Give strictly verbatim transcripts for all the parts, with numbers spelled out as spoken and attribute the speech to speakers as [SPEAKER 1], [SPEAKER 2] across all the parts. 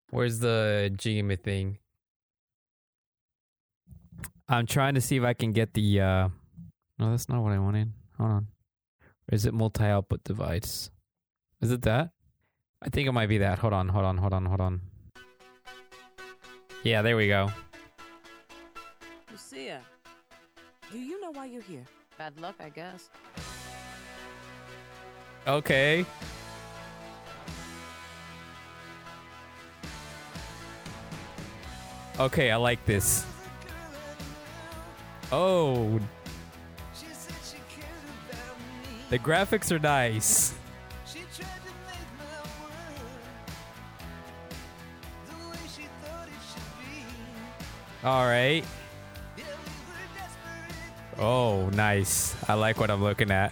[SPEAKER 1] Where's the Jigame thing? I'm trying to see if I can get the. Uh... No, that's not what I wanted. Hold on. Or is it multi-output device? Is it that? I think it might be that. Hold on, hold on, hold on, hold on. Yeah, there we go.
[SPEAKER 2] Lucia, do you know why you're here?
[SPEAKER 3] Bad luck, I guess.
[SPEAKER 1] Okay. Okay, I like this. Oh. The graphics are nice. All right. Oh, nice. I like what I'm looking at.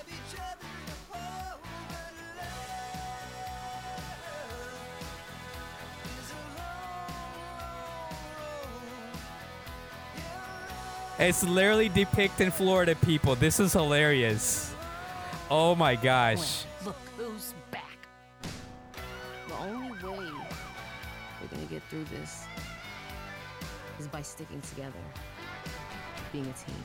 [SPEAKER 1] It's literally depicting Florida people. This is hilarious. Oh my gosh.
[SPEAKER 3] Well, look who's back. The only way we're gonna get through this is by sticking together, being a team.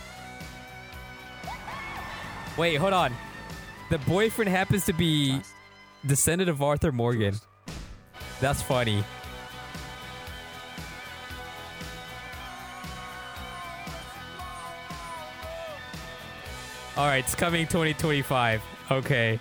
[SPEAKER 1] Wait, hold on. The boyfriend happens to be
[SPEAKER 3] Trust.
[SPEAKER 1] descendant of Arthur Morgan. That's funny. All right, it's coming twenty twenty-five. Okay.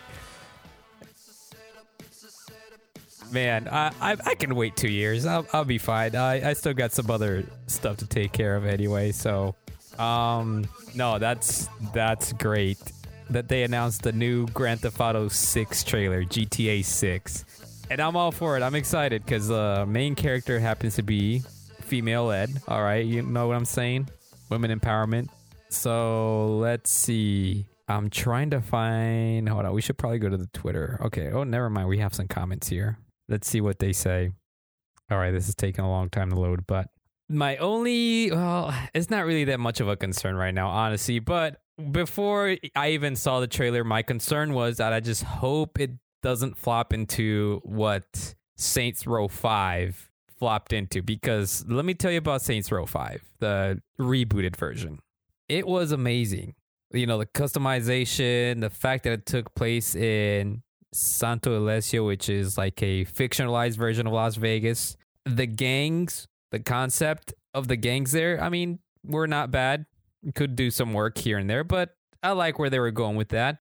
[SPEAKER 1] Man, I, I I can wait two years. I'll I'll be fine. I, I still got some other stuff to take care of anyway. So, um, no, that's that's great that they announced the new Grand Theft Auto six trailer, G T A six, and I'm all for it. I'm excited because the main character happens to be female led. All right, you know what I'm saying? Women empowerment. So let's see. I'm trying to find. Hold on. We should probably go to the Twitter. Okay. Oh, never mind. We have some comments here. Let's see what they say. All right. This is taking a long time to load, but my only, well, it's not really that much of a concern right now, honestly. But before I even saw the trailer, my concern was that I just hope it doesn't flop into what Saints Row five flopped into. Because let me tell you about Saints Row five, the rebooted version. It was amazing. You know, the customization, the fact that it took place in Santo Ileso, which is like a fictionalized version of Las Vegas. The gangs, the concept of the gangs there, I mean, were not bad. Could do some work here and there, but I like where they were going with that.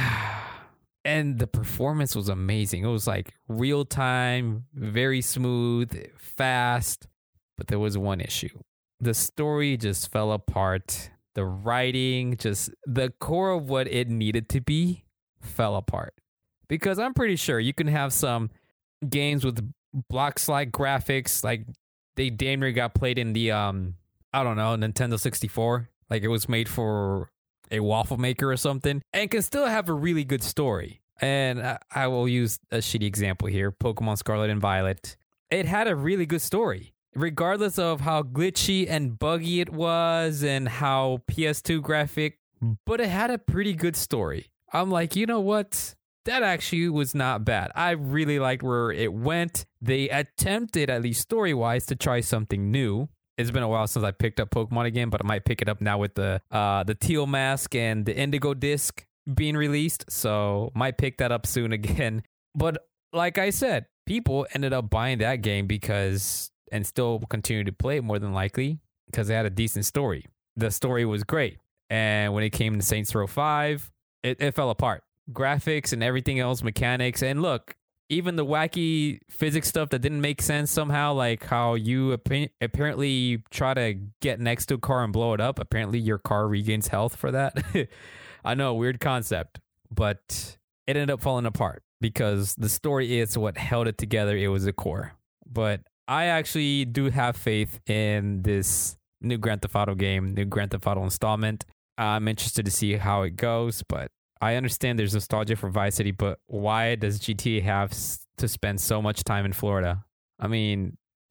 [SPEAKER 1] And the performance was amazing. It was like real time, very smooth, fast. But there was one issue. The story just fell apart. The writing, just the core of what it needed to be fell apart. Because I'm pretty sure you can have some games with block-like graphics, like they damn near got played in the, um, I don't know, Nintendo sixty-four. Like it was made for a waffle maker or something, and can still have a really good story. And I, I will use a shitty example here, Pokemon Scarlet and Violet. It had a really good story. Regardless of how glitchy and buggy it was and how P S two graphic, but it had a pretty good story. I'm like, you know what? That actually was not bad. I really liked where it went. They attempted, at least story-wise, to try something new. It's been a while since I picked up Pokemon again, but I might pick it up now with the uh, the teal mask and the indigo disc being released. So might pick that up soon again. But like I said, people ended up buying that game because... and still continue to play it more than likely because they had a decent story. The story was great. And when it came to Saints Row five, it, it fell apart. Graphics and everything else, mechanics. And look, even the wacky physics stuff that didn't make sense somehow, like how you appa- apparently try to get next to a car and blow it up. Apparently your car regains health for that. I know, weird concept. But it ended up falling apart because the story is what held it together. It was the core. But I actually do have faith in this new Grand Theft Auto game, new Grand Theft Auto installment. I'm interested to see how it goes, but I understand there's nostalgia for Vice City, but why does G T A have to spend so much time in Florida? I mean,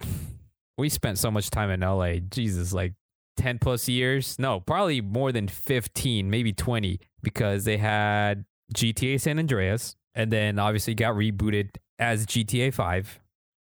[SPEAKER 1] we spent so much time in L A. Jesus, like ten plus years? No, probably more than fifteen, maybe twenty, because they had G T A San Andreas, and then obviously got rebooted as G T A five.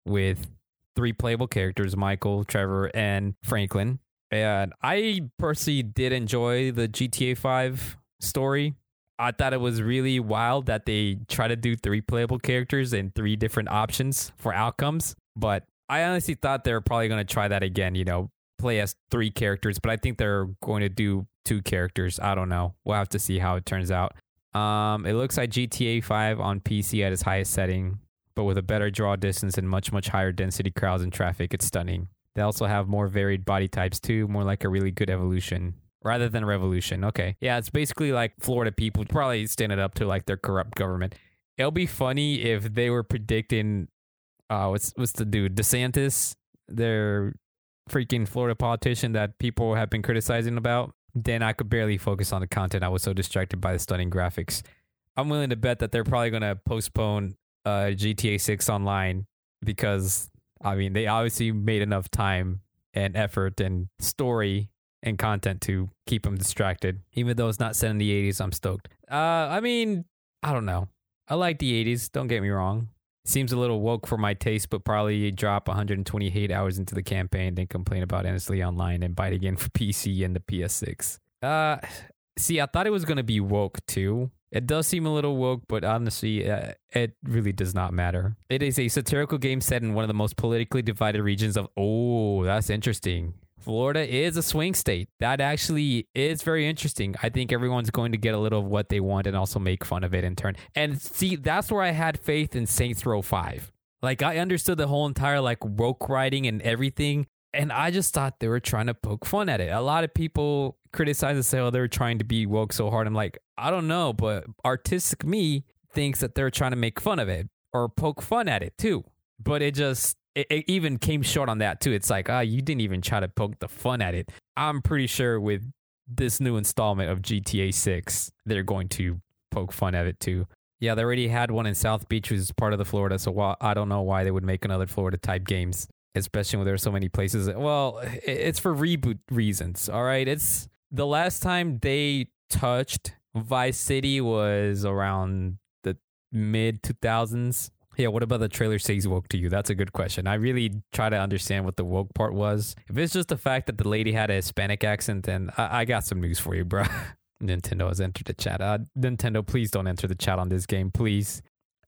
[SPEAKER 1] with three playable characters, Michael, Trevor, and Franklin. And I personally did enjoy the G T A five story. I thought it was really wild that they try to do three playable characters and three different options for outcomes. But I honestly thought they were probably going to try that again, you know, play as three characters. But I think they're going to do two characters. I don't know. We'll have to see how it turns out. Um, it looks like G T A five on P C at its highest setting, but with a better draw distance and much, much higher density crowds and traffic. It's stunning. They also have more varied body types too, more like a really good evolution rather than revolution. Okay. Yeah, it's basically like Florida people probably standing up to like their corrupt government. It'll be funny if they were predicting, uh, what's, what's the dude? DeSantis, their freaking Florida politician that people have been criticizing about. Then I could barely focus on the content. I was so distracted by the stunning graphics. I'm willing to bet that they're probably going to postpone uh, G T A six online because, I mean, they obviously made enough time and effort and story and content to keep them distracted. Even though it's not set in the eighties, I'm stoked. Uh, I mean, I don't know. I like the eighties. Don't get me wrong. Seems a little woke for my taste, but probably drop one hundred twenty-eight hours into the campaign, then complain about Endlessly Online and bite again for P C and the P S six. Uh, see, I thought it was going to be woke too. It does seem a little woke, but honestly, uh, it really does not matter. It is a satirical game set in one of the most politically divided regions of... Oh, that's interesting. Florida is a swing state. That actually is very interesting. I think everyone's going to get a little of what they want and also make fun of it in turn. And see, that's where I had faith in Saints Row five. Like, I understood the whole entire, like, woke writing and everything, and I just thought they were trying to poke fun at it. A lot of people criticize and say, oh, they're trying to be woke so hard. I'm like, I don't know, but artistic me thinks that they're trying to make fun of it or poke fun at it, too. But it just... It, it even came short on that, too. It's like, ah, oh, you didn't even try to poke the fun at it. I'm pretty sure with this new installment of G T A six, they're going to poke fun at it, too. Yeah, they already had one in South Beach, which is part of the Florida, so why, I don't know why they would make another Florida-type games, especially when there are so many places. Well, it, it's for reboot reasons, all right? It's the last time they touched Vice City was around the mid two thousands. Yeah, what about the trailer says woke to you? That's a good question. I really try to understand what the woke part was. If it's just the fact that the lady had a Hispanic accent, then I, I got some news for you, bro. Nintendo has entered the chat. Uh, Nintendo, please don't enter the chat on this game, please.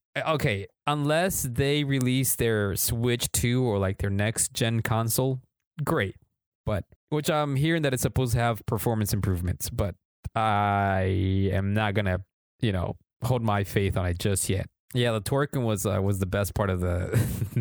[SPEAKER 1] Okay, unless they release their Switch two or like their next gen console, great. But, which I'm hearing that it's supposed to have performance improvements, but I am not going to, you know, hold my faith on it just yet. Yeah, the twerking was uh, was the best part of the.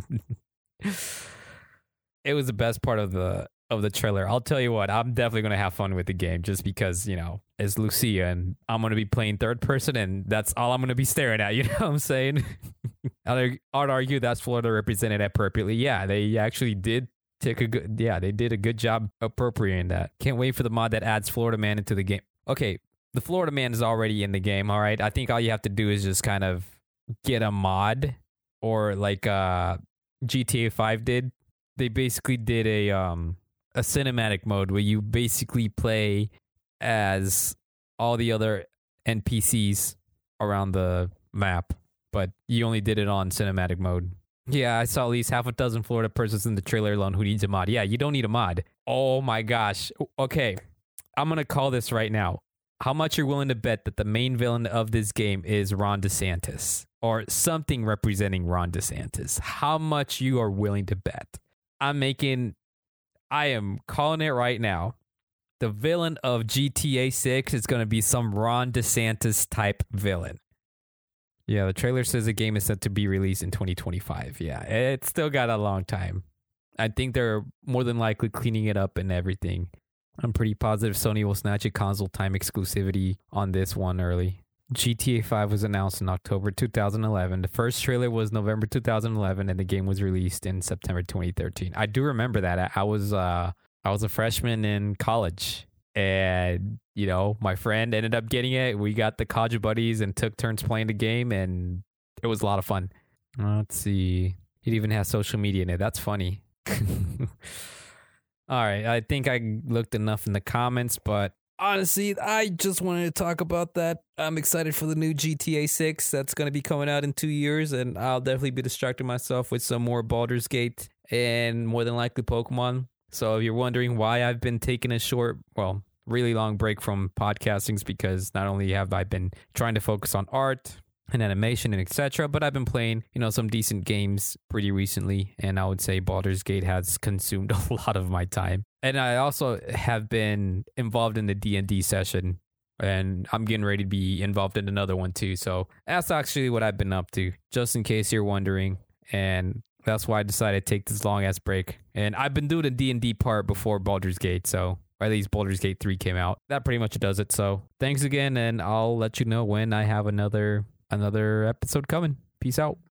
[SPEAKER 1] It was the best part of the of the trailer. I'll tell you what, I'm definitely gonna have fun with the game just because you know it's Lucia and I'm gonna be playing third person and that's all I'm gonna be staring at. You know what I'm saying? I'd argue that's Florida represented appropriately. Yeah, they actually did take a good. Yeah, they did a good job appropriating that. Can't wait for the mod that adds Florida Man into the game. Okay, the Florida Man is already in the game. All right, I think all you have to do is just kind of get a mod or like uh G T A five did. They basically did a um a cinematic mode where you basically play as all the other N P Cs around the map, but you only did it on cinematic mode. Yeah, I saw at least half a dozen Florida persons in the trailer alone who needs a mod. Yeah, you don't need a mod. Oh my gosh. Okay, I'm gonna call this right now. How much you're willing to bet that the main villain of this game is Ron DeSantis or something representing Ron DeSantis? How much you are willing to bet? I'm making, I am calling it right now. The villain of G T A six is going to be some Ron DeSantis type villain. Yeah, the trailer says the game is set to be released in twenty twenty-five. Yeah, it's still got a long time. I think they're more than likely cleaning it up and everything. I'm pretty positive Sony will snatch a console time exclusivity on this one early. G T A five was announced in October two thousand eleven. The first trailer was November two thousand eleven, and the game was released in September twenty thirteen. I do remember that. I was uh, I was a freshman in college, and you know my friend ended up getting it. We got the college buddies and took turns playing the game, and it was a lot of fun. Let's see. It even has social media in it. That's funny. All right, I think I looked enough in the comments, but honestly, I just wanted to talk about that. I'm excited for the new G T A six that's going to be coming out in two years, and I'll definitely be distracting myself with some more Baldur's Gate and more than likely Pokemon. So if you're wondering why I've been taking a short, well, really long break from podcastings, because not only have I been trying to focus on art and animation and et cetera, but I've been playing, you know, some decent games pretty recently, and I would say Baldur's Gate has consumed a lot of my time. And I also have been involved in the D and D session, and I'm getting ready to be involved in another one too. So that's actually what I've been up to, just in case you're wondering. And that's why I decided to take this long ass break. And I've been doing the D and D part before Baldur's Gate, so or at least Baldur's Gate three came out. That pretty much does it. So thanks again, and I'll let you know when I have another another episode coming. Peace out.